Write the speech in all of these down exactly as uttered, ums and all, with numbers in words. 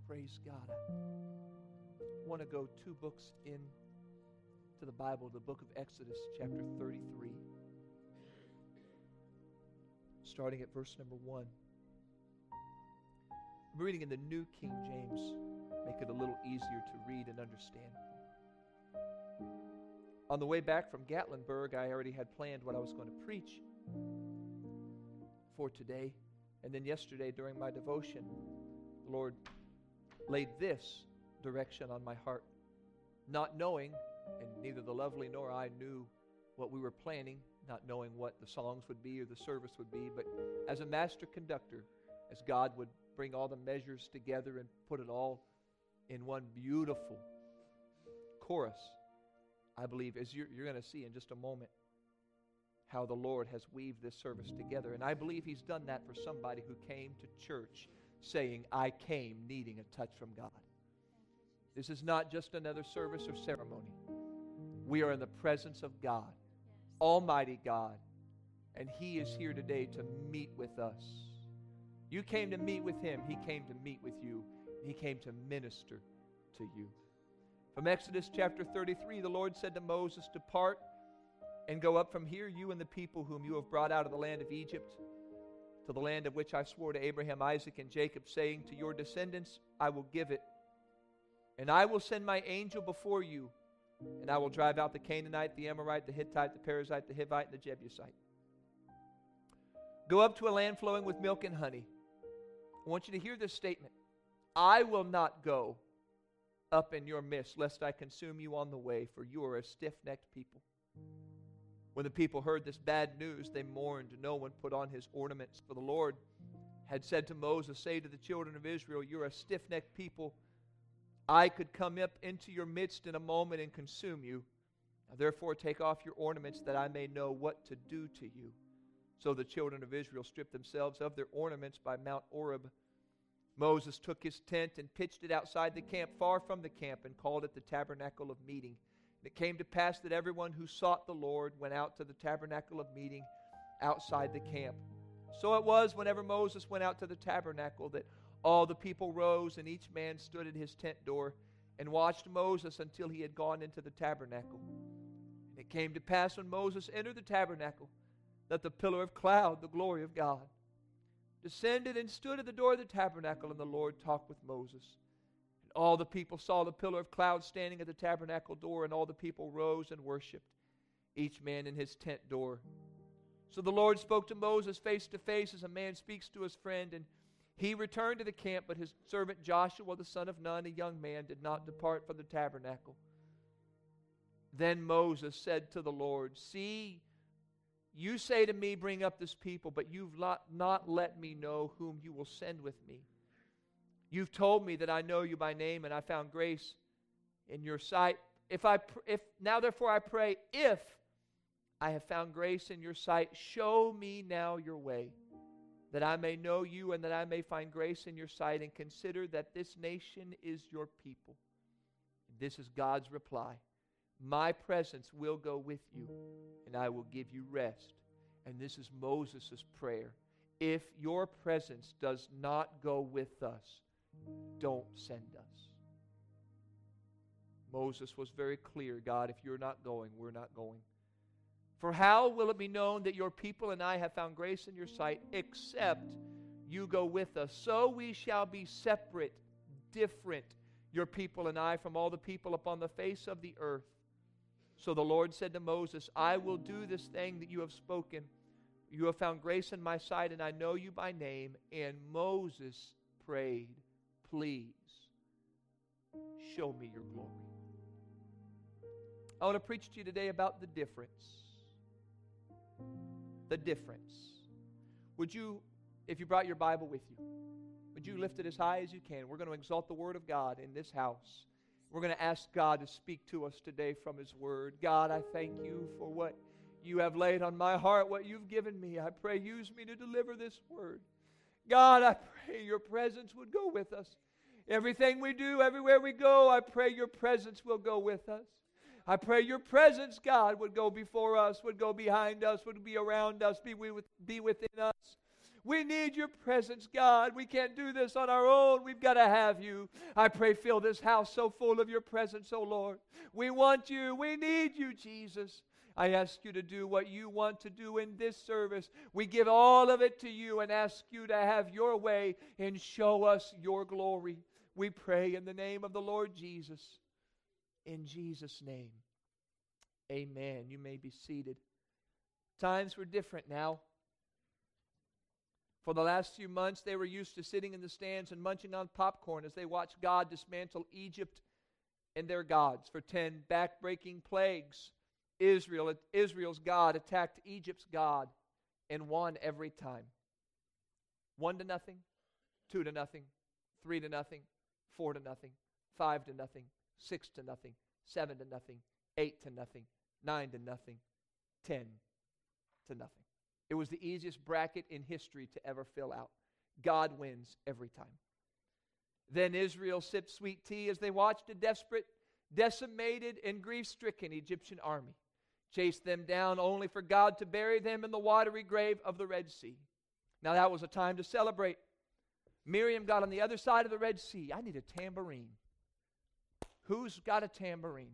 Praise God. I want to go two books in to the Bible, the book of Exodus, chapter thirty-three, starting at verse number one. I'm reading in the New King James, make it a little easier to read and understand. On the way back from Gatlinburg, I already had planned what I was going to preach for today. And then yesterday during my devotion, the Lord laid this direction on my heart, not knowing, and neither the lovely nor I knew what we were planning, not knowing what the songs would be or the service would be, but as a master conductor, as God would bring all the measures together and put it all in one beautiful chorus, I believe, as you're, you're going to see in just a moment, how the Lord has weaved this service together. And I believe He's done that for somebody who came to church saying, I came needing a touch from God. This is not just another service or ceremony. We are in the presence of God, Almighty God, and He is here today to meet with us. You came to meet with Him. He came to meet with you. He came to minister to you. From Exodus chapter thirty-three, the Lord said to Moses, depart and go up from here, you and the people whom you have brought out of the land of Egypt, to the land of which I swore to Abraham, Isaac, and Jacob, saying, to your descendants I will give it. And I will send my angel before you, and I will drive out the Canaanite, the Amorite, the Hittite, the Perizzite, the Hivite, and the Jebusite. Go up to a land flowing with milk and honey. I want you to hear this statement. I will not go up in your midst, lest I consume you on the way, for you are a stiff-necked people. When the people heard this bad news, they mourned. No one put on his ornaments, for the Lord had said to Moses, say to the children of Israel, you're a stiff-necked people. I could come up into your midst in a moment and consume you. Now, therefore, take off your ornaments, that I may know what to do to you. So the children of Israel stripped themselves of their ornaments by Mount Oreb. Moses took his tent and pitched it outside the camp, far from the camp, and called it the tabernacle of meeting. And it came to pass that everyone who sought the Lord went out to the tabernacle of meeting outside the camp. So it was, whenever Moses went out to the tabernacle, that all the people rose, and each man stood at his tent door and watched Moses until he had gone into the tabernacle. And it came to pass, when Moses entered the tabernacle, that the pillar of cloud, the glory of God, descended and stood at the door of the tabernacle, and the Lord talked with Moses. And all the people saw the pillar of cloud standing at the tabernacle door, and all the people rose and worshipped, each man in his tent door. So the Lord spoke to Moses face to face, as a man speaks to his friend, and he returned to the camp, but his servant Joshua, the son of Nun, a young man, did not depart from the tabernacle. Then Moses said to the Lord, see, you say to me, bring up this people, but you've not, not let me know whom you will send with me. You've told me that I know you by name, and I found grace in your sight. If I, if now therefore I pray, if I have found grace in your sight, show me now your way, that I may know you and that I may find grace in your sight, and consider that this nation is your people. This is God's reply. My presence will go with you, and I will give you rest. And this is Moses' prayer. If your presence does not go with us, don't send us. Moses was very clear, God, if you're not going, we're not going. For how will it be known that your people and I have found grace in your sight, except you go with us? So we shall be separate, different, your people and I, from all the people upon the face of the earth. So the Lord said to Moses, I will do this thing that you have spoken. You have found grace in my sight, and I know you by name. And Moses prayed, please, show me your glory. I want to preach to you today about the difference. The difference. Would you, if you brought your Bible with you, would you lift it as high as you can? We're going to exalt the Word of God in this house. We're going to ask God to speak to us today from His Word. God, I thank you for what you have laid on my heart, what you've given me. I pray, use me to deliver this Word. God, I pray your presence would go with us. Everything we do, everywhere we go, I pray your presence will go with us. I pray your presence, God, would go before us, would go behind us, would be around us, be, with, be within us. We need your presence, God. We can't do this on our own. We've got to have you. I pray, fill this house so full of your presence, oh Lord. We want you. We need you, Jesus. I ask you to do what you want to do in this service. We give all of it to you and ask you to have your way and show us your glory. We pray in the name of the Lord Jesus. In Jesus' name, amen. You may be seated. Times were different now. For the last few months, they were used to sitting in the stands and munching on popcorn as they watched God dismantle Egypt and their gods. For ten back-breaking plagues, Israel, Israel's God attacked Egypt's God and won every time. One to nothing, two to nothing, three to nothing, four to nothing, five to nothing, six to nothing, seven to nothing, eight to nothing, nine to nothing, ten to nothing. It was the easiest bracket in history to ever fill out. God wins every time. Then Israel sipped sweet tea as they watched a desperate, decimated, and grief-stricken Egyptian army chase them down only for God to bury them in the watery grave of the Red Sea. Now that was a time to celebrate. Miriam got on the other side of the Red Sea. I need a tambourine. Who's got a tambourine?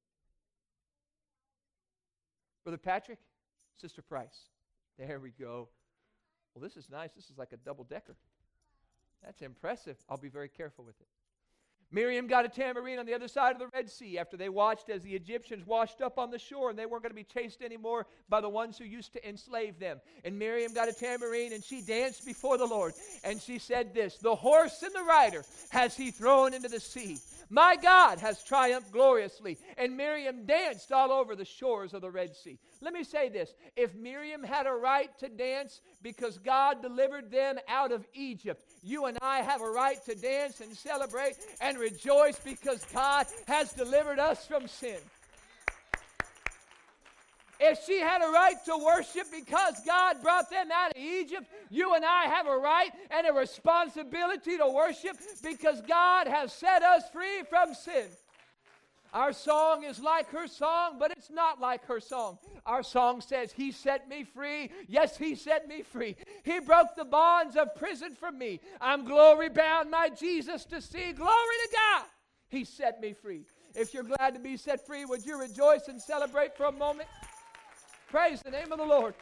Brother Patrick? Sister Price? There we go. Well, this is nice. This is like a double-decker. That's impressive. I'll be very careful with it. Miriam got a tambourine on the other side of the Red Sea after they watched as the Egyptians washed up on the shore and they weren't going to be chased anymore by the ones who used to enslave them. And Miriam got a tambourine and she danced before the Lord. And she said this, "The horse and the rider has he thrown into the sea. My God has triumphed gloriously." And Miriam danced all over the shores of the Red Sea. Let me say this. If Miriam had a right to dance because God delivered them out of Egypt, you and I have a right to dance and celebrate and rejoice because God has delivered us from sin. If she had a right to worship because God brought them out of Egypt, you and I have a right and a responsibility to worship because God has set us free from sin. Our song is like her song, but it's not like her song. Our song says, He set me free. Yes, He set me free. He broke the bonds of prison for me. I'm glory bound, my Jesus to see. Glory to God. He set me free. If you're glad to be set free, would you rejoice and celebrate for a moment? Praise the name of the Lord.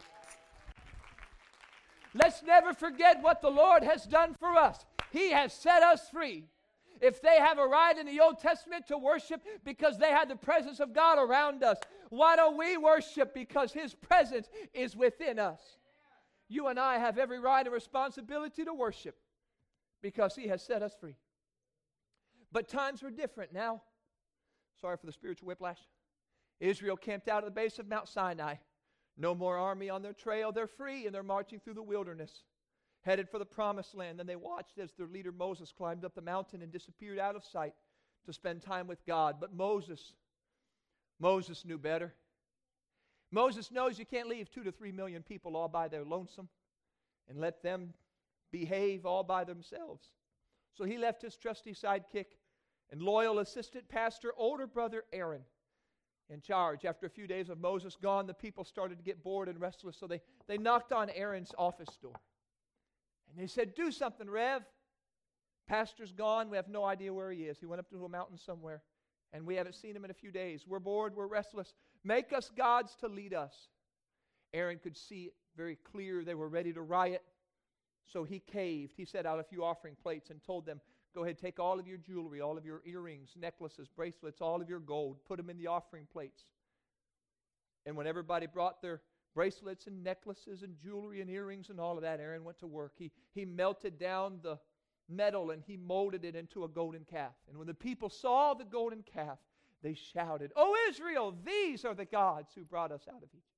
Let's never forget what the Lord has done for us. He has set us free. If they have a right in the Old Testament to worship because they had the presence of God around us, why don't we worship because His presence is within us? You and I have every right and responsibility to worship because He has set us free. But times were different now. Sorry for the spiritual whiplash. Israel camped out at the base of Mount Sinai. No more army on their trail. They're free and they're marching through the wilderness, headed for the promised land. Then they watched as their leader Moses climbed up the mountain and disappeared out of sight to spend time with God. But Moses, Moses knew better. Moses knows you can't leave two to three million people all by their lonesome and let them behave all by themselves. So he left his trusty sidekick and loyal assistant pastor, older brother Aaron, in charge. After a few days of Moses gone, the people started to get bored and restless, so they, they knocked on Aaron's office door. And they said, "Do something, Rev. Pastor's gone. We have no idea where he is. He went up to a mountain somewhere, and we haven't seen him in a few days. We're bored. We're restless. Make us gods to lead us." Aaron could see it very clear. They were ready to riot, so he caved. He set out a few offering plates and told them, "Go ahead, take all of your jewelry, all of your earrings, necklaces, bracelets, all of your gold, put them in the offering plates." And when everybody brought their bracelets and necklaces and jewelry and earrings and all of that, Aaron went to work. He, he melted down the metal and he molded it into a golden calf. And when the people saw the golden calf, they shouted, "O Israel, these are the gods who brought us out of Egypt."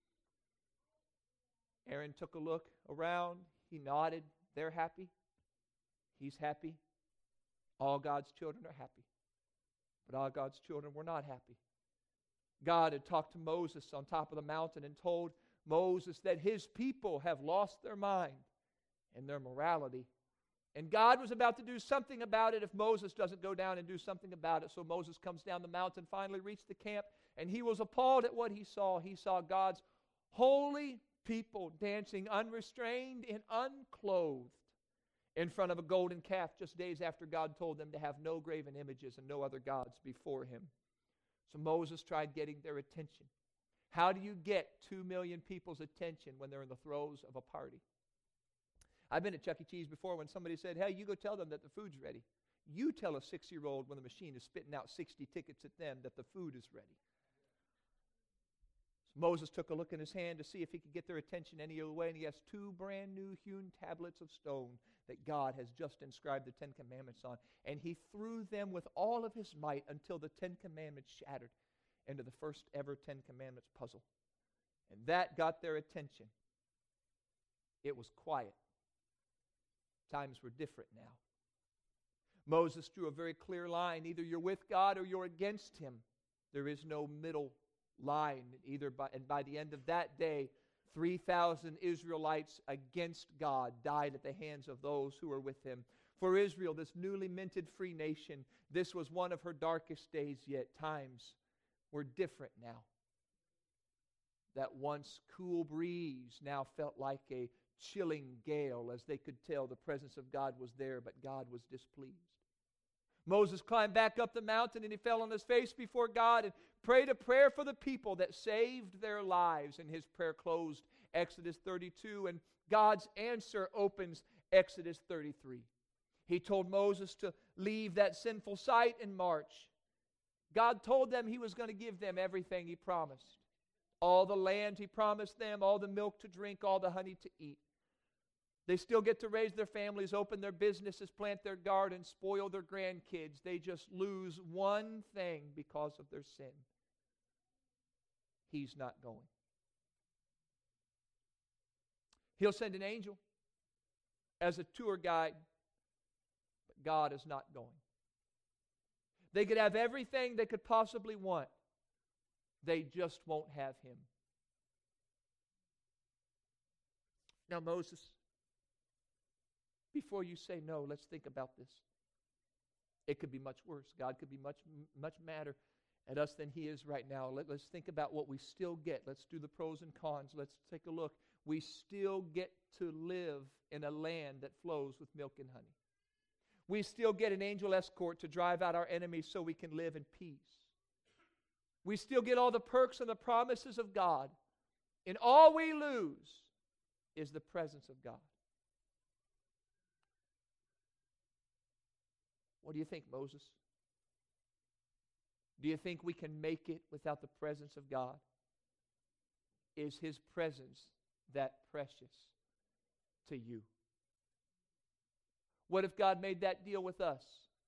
Aaron took a look around. He nodded. They're happy. He's happy. All God's children are happy. But all God's children were not happy. God had talked to Moses on top of the mountain and told Moses that his people have lost their mind and their morality. And God was about to do something about it if Moses doesn't go down and do something about it. So Moses comes down the mountain, finally reached the camp, and he was appalled at what he saw. He saw God's holy people dancing unrestrained and unclothed in front of a golden calf just days after God told them to have no graven images and no other gods before him. So Moses tried getting their attention. How do you get two million people's attention when they're in the throes of a party? I've been at Chuck E. Cheese before when somebody said, hey, you go tell them that the food's ready. You tell a six-year-old when the machine is spitting out sixty tickets at them that the food is ready. So Moses took a look in his hand to see if he could get their attention any other way, and he has two brand new hewn tablets of stone that God has just inscribed the Ten Commandments on. And he threw them with all of his might until the Ten Commandments shattered into the first ever Ten Commandments puzzle. And that got their attention. It was quiet. Times were different now. Moses drew a very clear line. Either you're with God or you're against him. There is no middle line. Either by, and by the end of that day, three thousand Israelites against God died at the hands of those who were with him. For Israel, this newly minted free nation, this was one of her darkest days yet. Times were different now. That once cool breeze now felt like a chilling gale, as they could tell the presence of God was there, but God was displeased. Moses climbed back up the mountain and he fell on his face before God and prayed a prayer for the people that saved their lives. And his prayer closed Exodus thirty-two, and God's answer opens Exodus thirty-three. He told Moses to leave that sinful site and march. God told them he was going to give them everything he promised. All the land he promised them, all the milk to drink, all the honey to eat. They still get to raise their families, open their businesses, plant their gardens, spoil their grandkids. They just lose one thing because of their sin. He's not going. He'll send an angel as a tour guide, but God is not going. They could have everything they could possibly want. They just won't have him. Now, Moses, before you say no, let's think about this. It could be much worse. God could be much, much madder at us than he is right now. Let, let's think about what we still get. Let's do the pros and cons. Let's take a look. We still get to live in a land that flows with milk and honey. We still get an angel escort to drive out our enemies so we can live in peace. We still get all the perks and the promises of God. And all we lose is the presence of God. What do you think, Moses? Do you think we can make it without the presence of God? Is his presence that precious to you? What if God made that deal with us?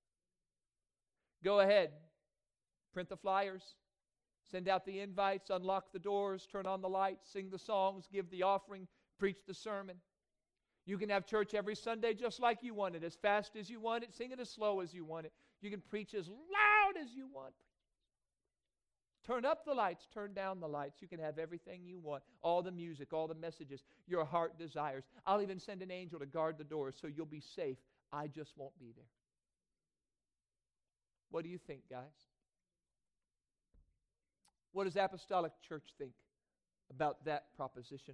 Go ahead, print the flyers, send out the invites, unlock the doors, turn on the lights, sing the songs, give the offering, preach the sermon. You can have church every Sunday just like you want it, as fast as you want it, sing it as slow as you want it. You can preach as loud as you want. Turn up the lights, turn down the lights. You can have everything you want, all the music, all the messages your heart desires. I'll even send an angel to guard the doors so you'll be safe. I just won't be there. What do you think, guys? What does Apostolic Church think about that proposition?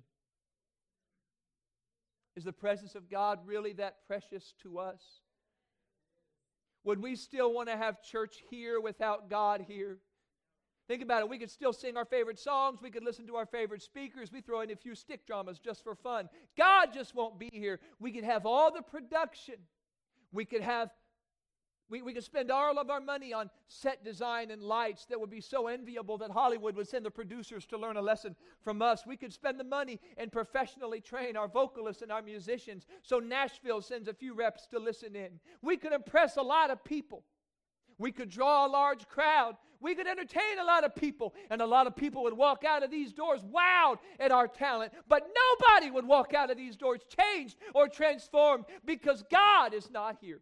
Is the presence of God really that precious to us? Would we still want to have church here without God here? Think about it. We could still sing our favorite songs. We could listen to our favorite speakers. We throw in a few stick dramas just for fun. God just won't be here. We could have all the production. We could have, we, we could spend all of our money on set design and lights that would be so enviable that Hollywood would send the producers to learn a lesson from us. We could spend the money and professionally train our vocalists and our musicians so Nashville sends a few reps to listen in. We could impress a lot of people. We could draw a large crowd. We could entertain a lot of people. And a lot of people would walk out of these doors wowed at our talent. But nobody would walk out of these doors changed or transformed because God is not here.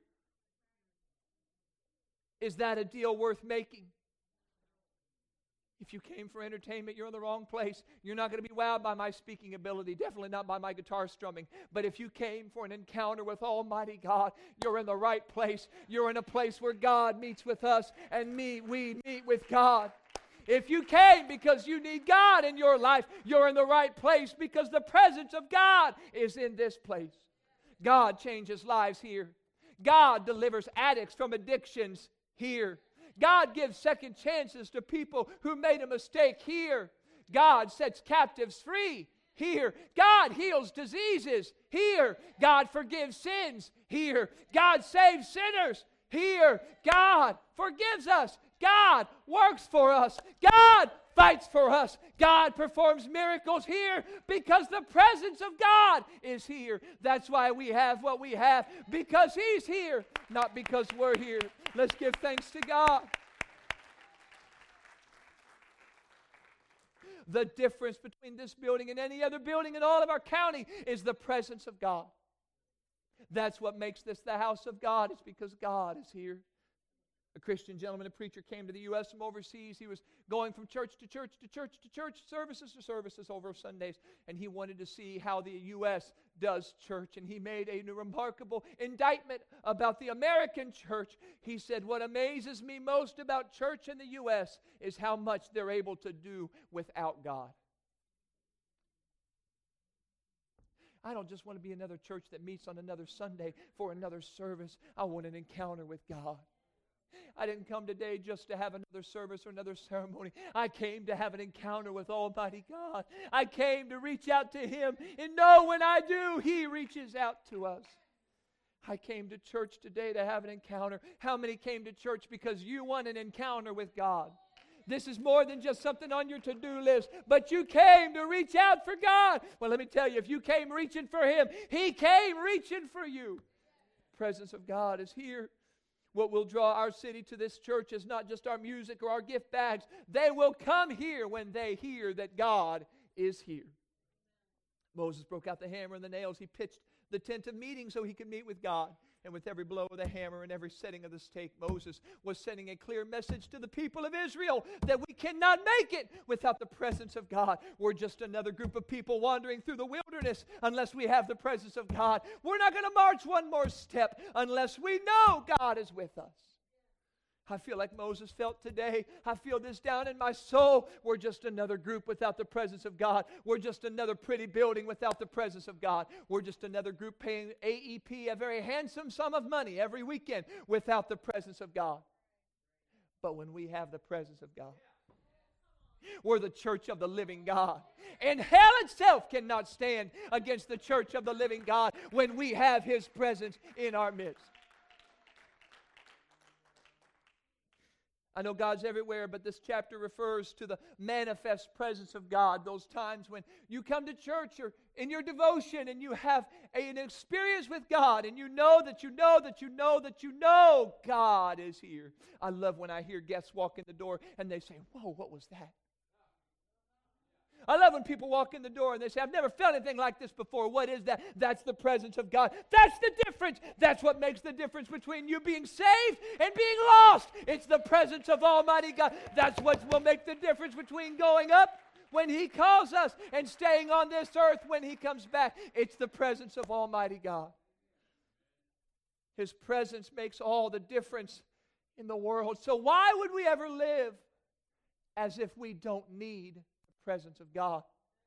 Is that a deal worth making? If you came for entertainment, you're in the wrong place. You're not going to be wowed by my speaking ability, definitely not by my guitar strumming. But if you came for an encounter with Almighty God, you're in the right place. You're in a place where God meets with us and me, we meet with God. If you came because you need God in your life, you're in the right place because the presence of God is in this place. God changes lives here. God delivers addicts from addictions here. God gives second chances to people who made a mistake here. God sets captives free here. God heals diseases here. God forgives sins here. God saves sinners here. God forgives us. God works for us. God fights for us. God performs miracles here because the presence of God is here. That's why we have what we have, because He's here, not because we're here. Let's give thanks to God. The difference between this building and any other building in all of our county is the presence of God. That's what makes this the house of God. It's because God is here. A Christian gentleman, a preacher, came to the U S from overseas. He was going from church to church to church to church, services to services over Sundays, and he wanted to see how the U S does church, and he made a remarkable indictment about the American church. He said, what amazes me most about church in the U S is how much they're able to do without God. I don't just want to be another church that meets on another Sunday for another service. I want an encounter with God. I didn't come today just to have another service or another ceremony. I came to have an encounter with Almighty God. I came to reach out to Him and know when I do, He reaches out to us. I came to church today to have an encounter. How many came to church because you want an encounter with God? This is more than just something on your to-do list, but you came to reach out for God. Well, let me tell you, if you came reaching for Him, He came reaching for you. The presence of God is here. What will draw our city to this church is not just our music or our gift bags. They will come here when they hear that God is here. Moses broke out the hammer and the nails. He pitched the tent of meeting so he could meet with God. And with every blow of the hammer and every setting of the stake, Moses was sending a clear message to the people of Israel that we cannot make it without the presence of God. We're just another group of people wandering through the wilderness unless we have the presence of God. We're not going to march one more step unless we know God is with us. I feel like Moses felt today. I feel this down in my soul. We're just another group without the presence of God. We're just another pretty building without the presence of God. We're just another group paying A E P a very handsome sum of money every weekend without the presence of God. But when we have the presence of God, we're the church of the living God. And hell itself cannot stand against the church of the living God when we have His presence in our midst. I know God's everywhere, but this chapter refers to the manifest presence of God. Those times when you come to church or in your devotion and you have a, an experience with God and you know that you know that you know that you know God is here. I love when I hear guests walk in the door and they say, whoa, what was that? I love when people walk in the door and they say, I've never felt anything like this before. What is that? That's the presence of God. That's the difference. That's what makes the difference between you being saved and being lost. It's the presence of Almighty God. That's what will make the difference between going up when He calls us and staying on this earth when He comes back. It's the presence of Almighty God. His presence makes all the difference in the world. So why would we ever live as if we don't need presence of God?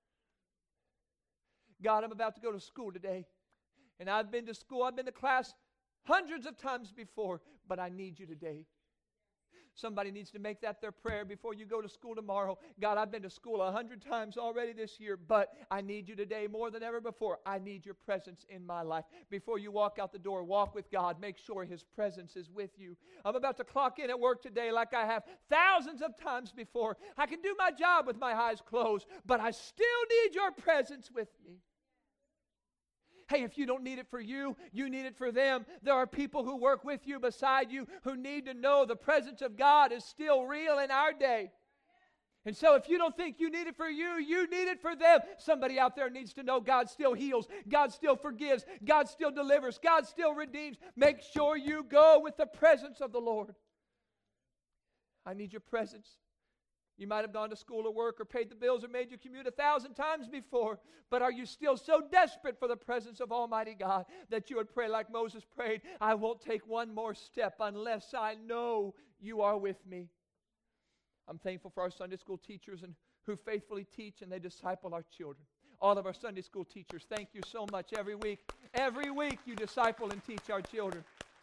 God, I'm about to go to school today, and I've been to school, I've been to class hundreds of times before, but I need You today. Somebody needs to make that their prayer before you go to school tomorrow. God, I've been to school a hundred times already this year, but I need You today more than ever before. I need Your presence in my life. Before you walk out the door, walk with God. Make sure His presence is with you. I'm about to clock in at work today like I have thousands of times before. I can do my job with my eyes closed, but I still need Your presence with me. Hey, if you don't need it for you, you need it for them. There are people who work with you, beside you, who need to know the presence of God is still real in our day. And so if you don't think you need it for you, you need it for them. Somebody out there needs to know God still heals, God still forgives, God still delivers, God still redeems. Make sure you go with the presence of the Lord. I need Your presence. You might have gone to school or work or paid the bills or made your commute a thousand times before, but are you still so desperate for the presence of Almighty God that you would pray like Moses prayed, I won't take one more step unless I know You are with me. I'm thankful for our Sunday school teachers and who faithfully teach and they disciple our children. All of our Sunday school teachers, thank you so much every week. Every week you disciple and teach our children.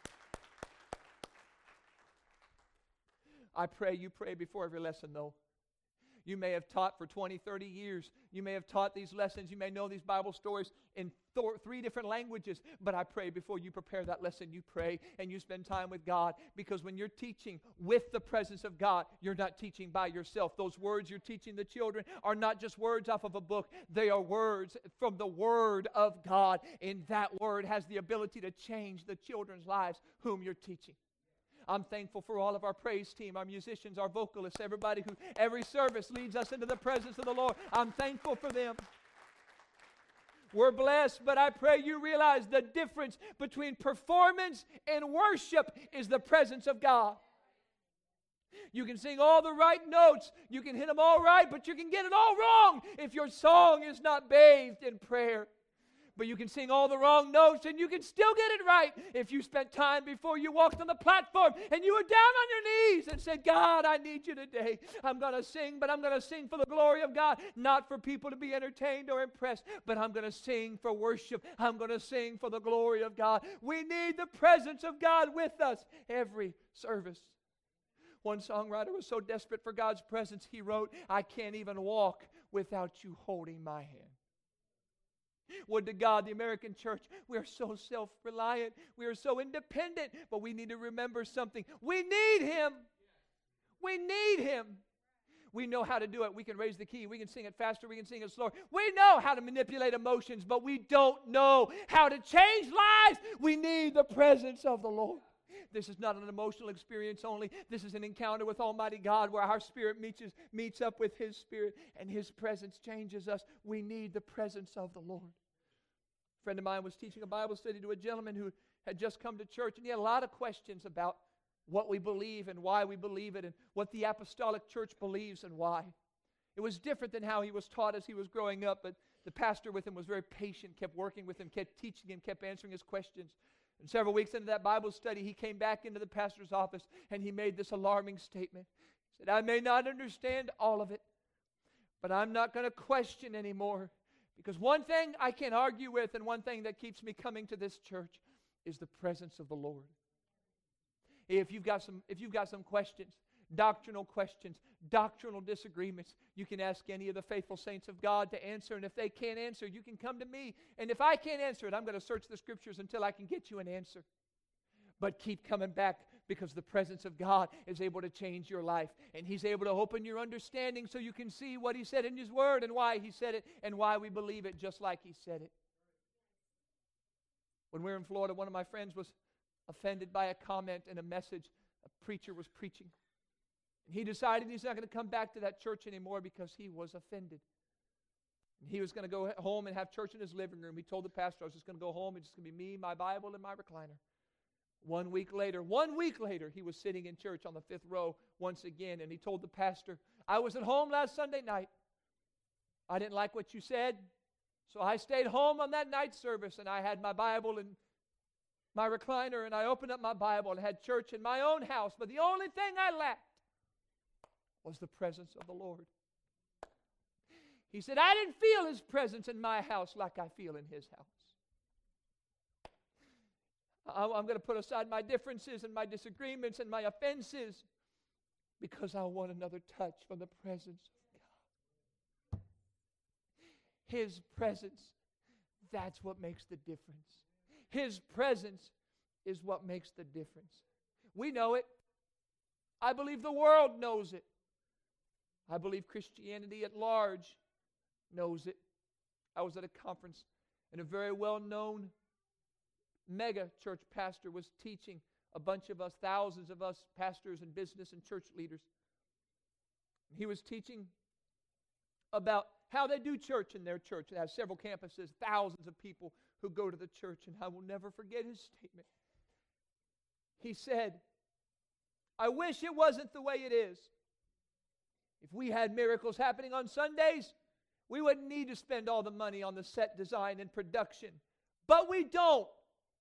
I pray you pray before every lesson, though. You may have taught for twenty, thirty years. You may have taught these lessons. You may know these Bible stories in th- three different languages. But I pray before you prepare that lesson, you pray and you spend time with God. Because when you're teaching with the presence of God, you're not teaching by yourself. Those words you're teaching the children are not just words off of a book. They are words from the Word of God. And that Word has the ability to change the children's lives whom you're teaching. I'm thankful for all of our praise team, our musicians, our vocalists, everybody who every service leads us into the presence of the Lord. I'm thankful for them. We're blessed, but I pray you realize the difference between performance and worship is the presence of God. You can sing all the right notes, you can hit them all right, but you can get it all wrong if your song is not bathed in prayer. But you can sing all the wrong notes and you can still get it right if you spent time before you walked on the platform and you were down on your knees and said, God, I need you today. I'm going to sing, but I'm going to sing for the glory of God, not for people to be entertained or impressed, but I'm going to sing for worship. I'm going to sing for the glory of God. We need the presence of God with us every service. One songwriter was so desperate for God's presence, he wrote, I can't even walk without you holding my hand. Would to God, the American church, we are so self-reliant. We are so independent. But we need to remember something. We need Him. We need Him. We know how to do it. We can raise the key. We can sing it faster. We can sing it slower. We know how to manipulate emotions, but we don't know how to change lives. We need the presence of the Lord. This is not an emotional experience only. This is an encounter with Almighty God where our spirit meets, meets up with His Spirit and His presence changes us. We need the presence of the Lord. A friend of mine was teaching a Bible study to a gentleman who had just come to church, and he had a lot of questions about what we believe and why we believe it and what the apostolic church believes and why. It was different than how he was taught as he was growing up, but the pastor with him was very patient, kept working with him, kept teaching him, kept answering his questions. And several weeks into that Bible study, he came back into the pastor's office and he made this alarming statement. He said, I may not understand all of it, but I'm not going to question anymore. Because one thing I can't argue with and one thing that keeps me coming to this church is the presence of the Lord. If you've got some, if you've got some questions, doctrinal questions, doctrinal disagreements, you can ask any of the faithful saints of God to answer. And if they can't answer, you can come to me. And if I can't answer it, I'm going to search the Scriptures until I can get you an answer. But keep coming back because the presence of God is able to change your life. And He's able to open your understanding so you can see what He said in His Word and why He said it and why we believe it just like He said it. When we were in Florida, one of my friends was offended by a comment in a message a preacher was preaching. And he decided he's not going to come back to that church anymore because he was offended. And he was going to go home and have church in his living room. He told the pastor, I was just going to go home. It's just going to be me, my Bible, and my recliner. One week later, one week later, he was sitting in church on the fifth row once again. And he told the pastor, I was at home last Sunday night. I didn't like what you said. So I stayed home on that night service and I had my Bible and my recliner and I opened up my Bible and had church in my own house. But the only thing I lacked was the presence of the Lord. He said, I didn't feel His presence in my house like I feel in His house. I'm going to put aside my differences and my disagreements and my offenses because I want another touch from the presence of God. His presence, that's what makes the difference. His presence is what makes the difference. We know it. I believe the world knows it. I believe Christianity at large knows it. I was at a conference and a very well-known mega church pastor was teaching a bunch of us, thousands of us pastors and business and church leaders. He was teaching about how they do church in their church. They have several campuses, thousands of people who go to the church, and I will never forget his statement. He said, I wish it wasn't the way it is. If we had miracles happening on Sundays, we wouldn't need to spend all the money on the set design and production. But we don't.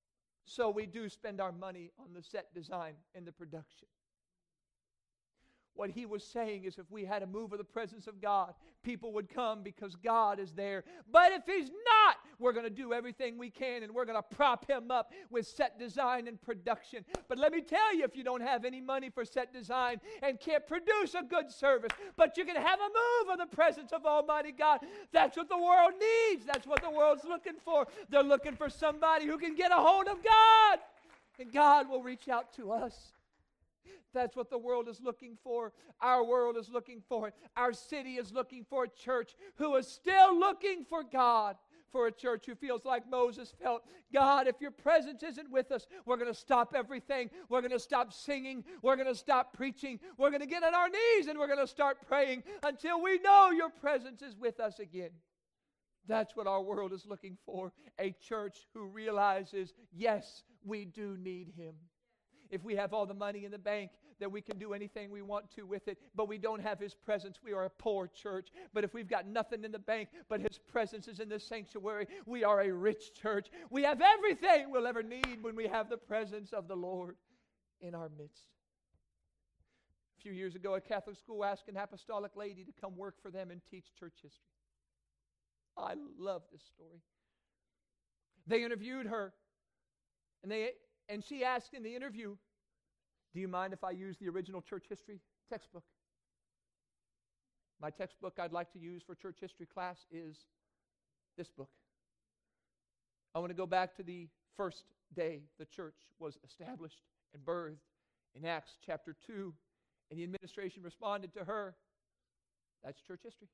So we do spend our money on the set design and the production. What he was saying is if we had a move of the presence of God, people would come because God is there. But if he's not, we're going to do everything we can and we're going to prop him up with set design and production. But let me tell you, if you don't have any money for set design and can't produce a good service, but you can have a move of the presence of Almighty God, that's what the world needs. That's what the world's looking for. They're looking for somebody who can get a hold of God, and God will reach out to us. That's what the world is looking for. Our world is looking for it. Our city is looking for a church who is still looking for God. For a church who feels like Moses felt, God, if your presence isn't with us, we're going to stop everything. We're going to stop singing. We're going to stop preaching. We're going to get on our knees and we're going to start praying until we know your presence is with us again. That's what our world is looking for. A church who realizes, yes, we do need him. If we have all the money in the bank, that we can do anything we want to with it, but we don't have his presence, we are a poor church. But if we've got nothing in the bank, but his presence is in this sanctuary, we are a rich church. We have everything we'll ever need when we have the presence of the Lord in our midst. A few years ago, a Catholic school asked an apostolic lady to come work for them and teach church history. I love this story. They interviewed her, and they and she asked in the interview, do you mind if I use the original church history textbook? My textbook I'd like to use for church history class is this book. I want to go back to the first day the church was established and birthed in Acts chapter two. And the administration responded to her, that's church history.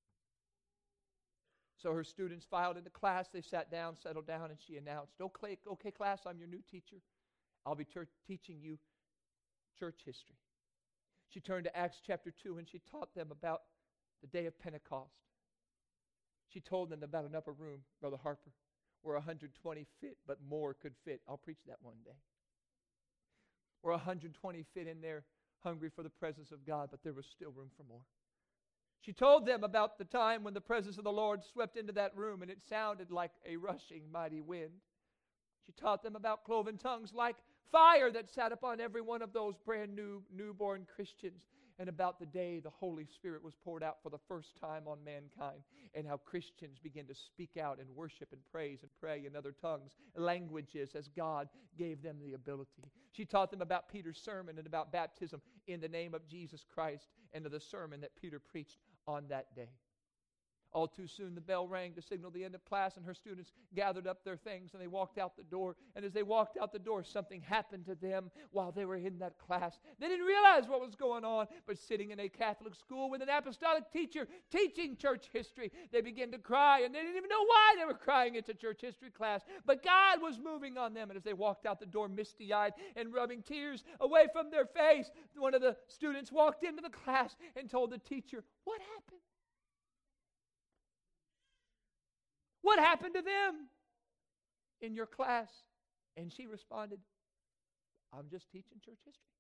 So her students filed into class. They sat down, settled down, and she announced, okay, okay class, I'm your new teacher. I'll be ter- teaching you church history. She turned to Acts chapter two and she taught them about the day of Pentecost. She told them about an upper room, Brother Harper, where one hundred twenty fit, but more could fit. I'll preach that one day. Where one hundred twenty fit in there, hungry for the presence of God, but there was still room for more. She told them about the time when the presence of the Lord swept into that room and it sounded like a rushing mighty wind. She taught them about cloven tongues like fire that sat upon every one of those brand new newborn Christians, and about the day the Holy Spirit was poured out for the first time on mankind, and how Christians began to speak out and worship and praise and pray in other tongues, languages, as God gave them the ability. She taught them about Peter's sermon and about baptism in the name of Jesus Christ, and of the sermon that Peter preached on that day. All too soon the bell rang to signal the end of class, and her students gathered up their things and they walked out the door. And as they walked out the door, something happened to them while they were in that class. They didn't realize what was going on, but sitting in a Catholic school with an apostolic teacher teaching church history, they began to cry, and they didn't even know why they were crying into church history class. But God was moving on them, and as they walked out the door misty-eyed and rubbing tears away from their face, one of the students walked into the class and told the teacher, "What happened? What happened to them in your class?" And she responded, "I'm just teaching church history."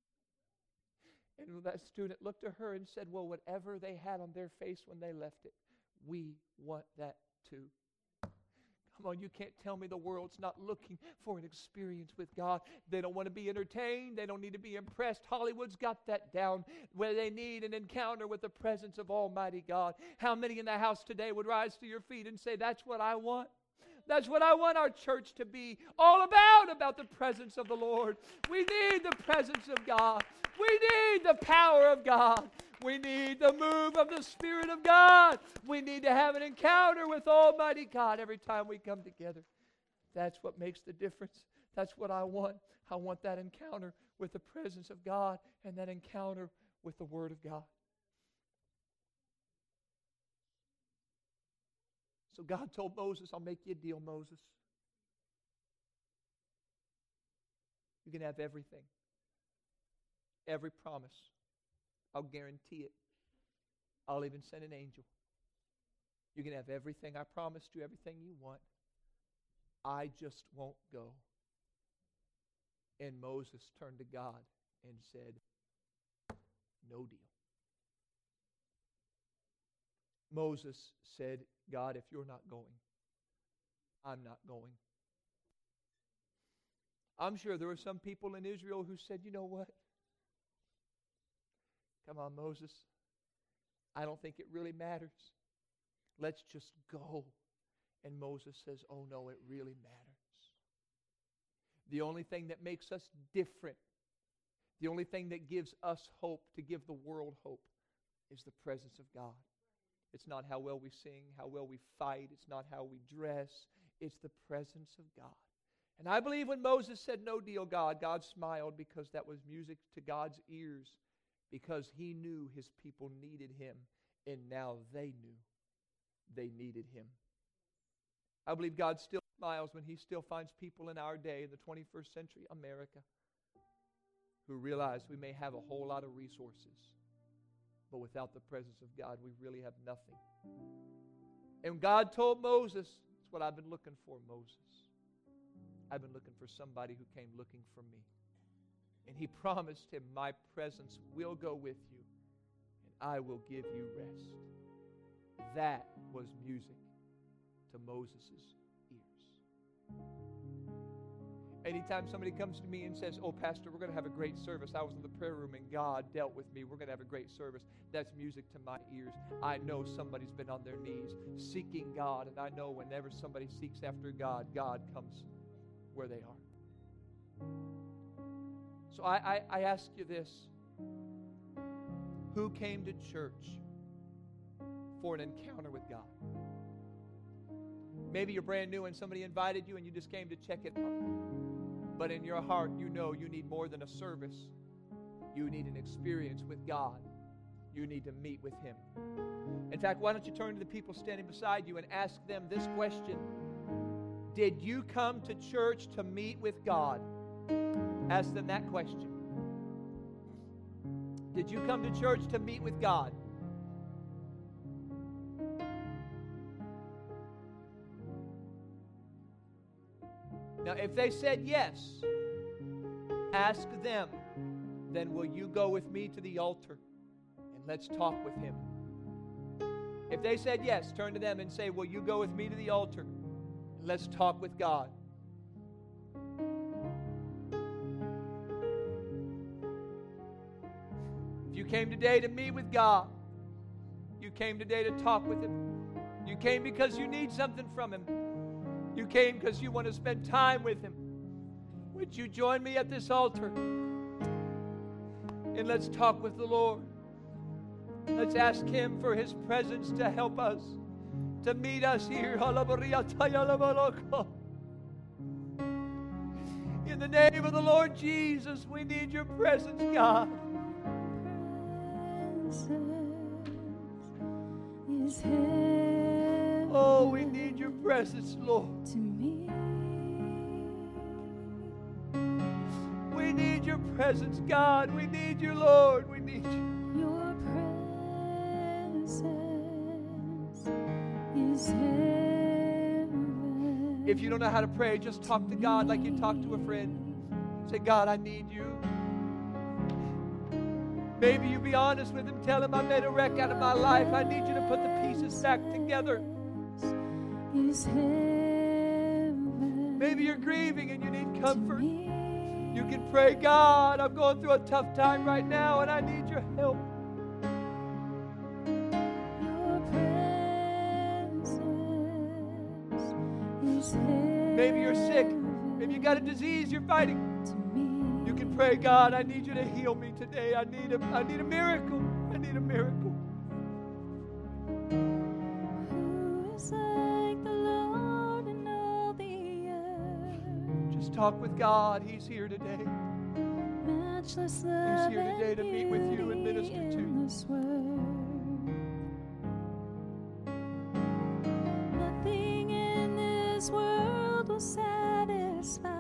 And that student looked at her and said, "Well, whatever they had on their face when they left it, we want that too." Come on, you can't tell me the world's not looking for an experience with God. They don't want to be entertained. They don't need to be impressed. Hollywood's got that down, where they need an encounter with the presence of Almighty God. How many in the house today would rise to your feet and say, "That's what I want"? That's what I want our church to be all about, about the presence of the Lord. We need the presence of God. We need the power of God. We need the move of the Spirit of God. We need to have an encounter with Almighty God every time we come together. That's what makes the difference. That's what I want. I want that encounter with the presence of God and that encounter with the Word of God. So God told Moses, "I'll make you a deal, Moses. You can have everything. Every promise. I'll guarantee it. I'll even send an angel. You can have everything I promised you, everything you want. I just won't go." And Moses turned to God and said, "No deal." Moses said, "God, if you're not going, I'm not going." I'm sure there were some people in Israel who said, "You know what? Come on, Moses. I don't think it really matters. Let's just go. And Moses says, oh no, it really matters. The only thing that makes us different, the only thing that gives us hope, to give the world hope, is the presence of God. It's not how well we sing, how well we fight. It's not how we dress. It's the presence of God. And I believe when Moses said, no deal, God, God smiled, because that was music to God's ears, because he knew his people needed him, and now they knew they needed him. I believe God still smiles when he still finds people in our day, in the twenty-first century America, who realize we may have a whole lot of resources, but without the presence of God, we really have nothing. And God told Moses, it's what I've been looking for, Moses. I've been looking for somebody who came looking for me. And he promised him, my presence will go with you, and I will give you rest. That was music to Moses' ears. Anytime somebody comes to me and says, oh, Pastor, we're going to have a great service. I was in the prayer room and God dealt with me. We're going to have a great service. That's music to my ears. I know somebody's been on their knees seeking God, and I know whenever somebody seeks after God, God comes where they are. So I, I, I ask you this. Who came to church for an encounter with God? Maybe you're brand new and somebody invited you and you just came to check it out. But in your heart, you know you need more than a service. You need an experience with God. You need to meet with Him. In fact, why don't you turn to the people standing beside you and ask them this question. Did you come to church to meet with God? Ask them that question. Did you come to church to meet with God? Now, if they said yes, ask them, then will you go with me to the altar and let's talk with Him? If they said yes, turn to them and say, will you go with me to the altar and let's talk with God? If you came today to meet with God, you came today to talk with Him, you came because you need something from Him, you came because you want to spend time with Him, would you join me at this altar? And let's talk with the Lord. Let's ask Him for His presence to help us, to meet us here. In the name of the Lord Jesus, we need your presence, God. Is heaven Oh, we need your presence, Lord. to me. We need your presence, God. We need you, Lord. We need you. Your presence is heaven. If you don't know how to pray, just talk to God like you talk to a friend. Say, God, I need you. Maybe you be honest with Him. Tell Him I made a wreck out of my life. I need you to put the pieces back together. Is heaven Maybe you're grieving and you need to comfort. me. You can pray, God, I'm going through a tough time right now and I need your help. Your presence is heaven Maybe you're sick. Maybe you got a disease you're fighting. to me. You can pray, God, I need you to heal me today. I need a, I need a miracle. I need a miracle. Who is like the Lord in all the earth? Just talk with God. He's here today. Matchless love here today to meet with you and minister to you. in this world. Nothing in this world will satisfy.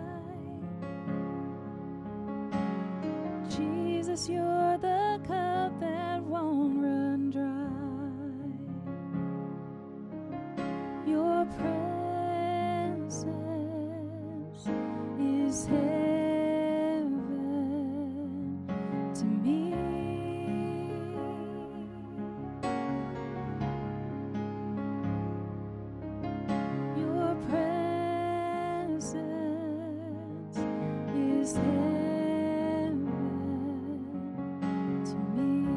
Jesus, you're the cup that won't run dry. Your presence is heaven to me. Your presence is heaven to me.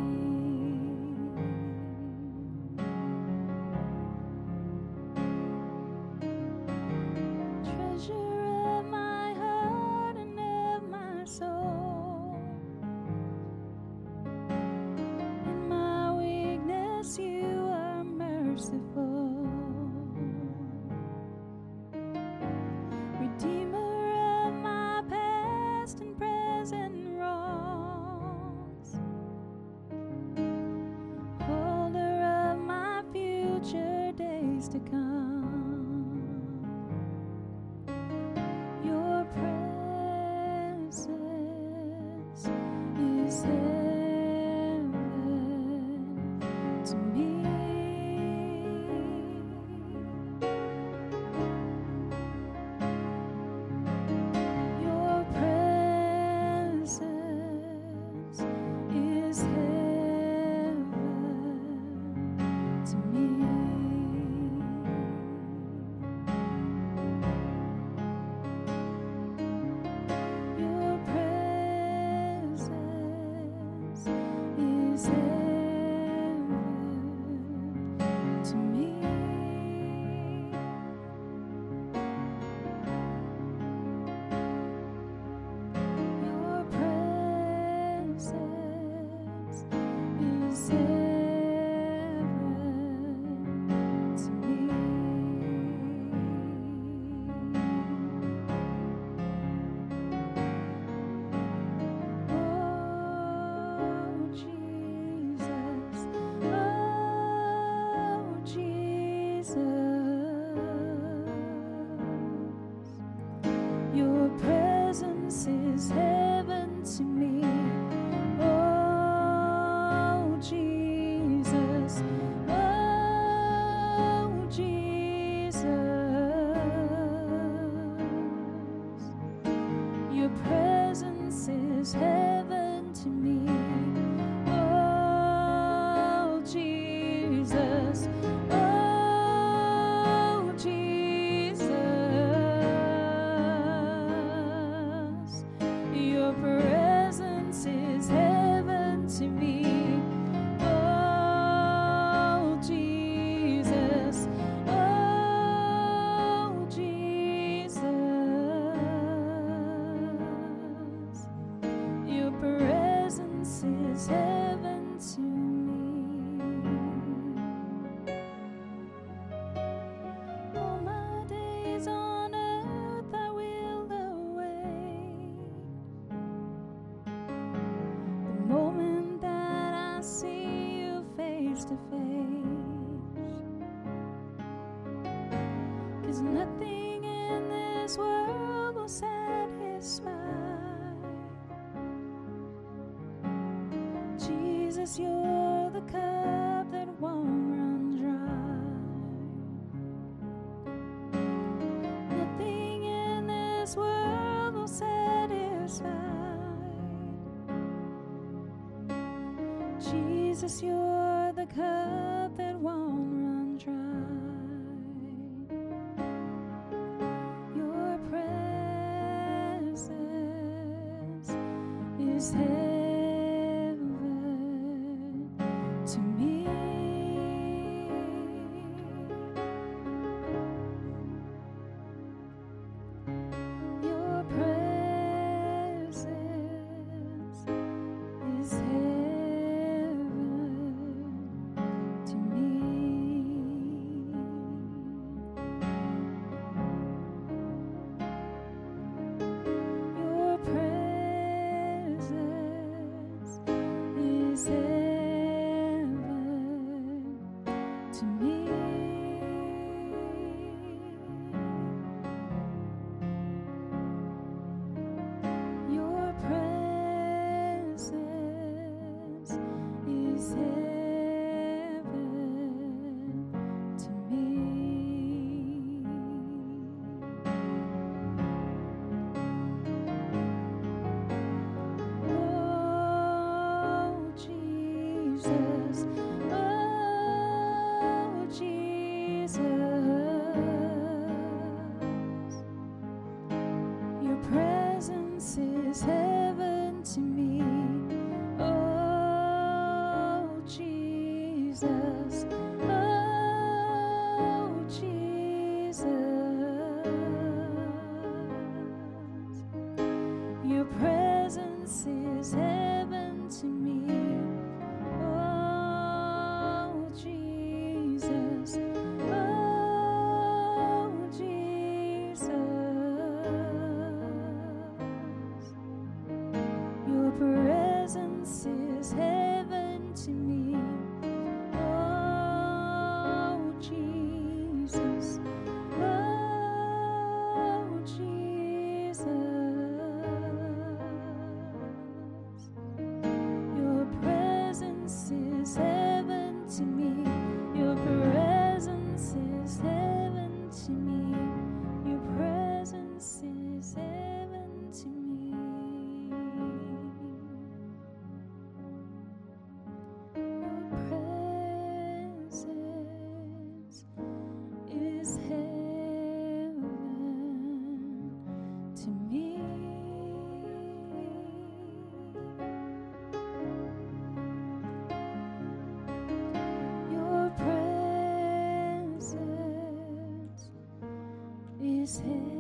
Nothing in this world will satisfy. Jesus, you're the cup that won't run dry. Nothing in this world will satisfy. Jesus, you're the cup that won't run dry. Is heaven to me. Your presence is heaven to me. Your presence is heaven to me. Your presence is heaven to me. Oh, Jesus, oh, Jesus, your presence is heaven to me. Oh, Jesus, oh, Jesus, your presence is heaven to me. Oh, Jesus, oh, Jesus, your presence is heaven to me. Oh, Jesus, oh, Jesus, His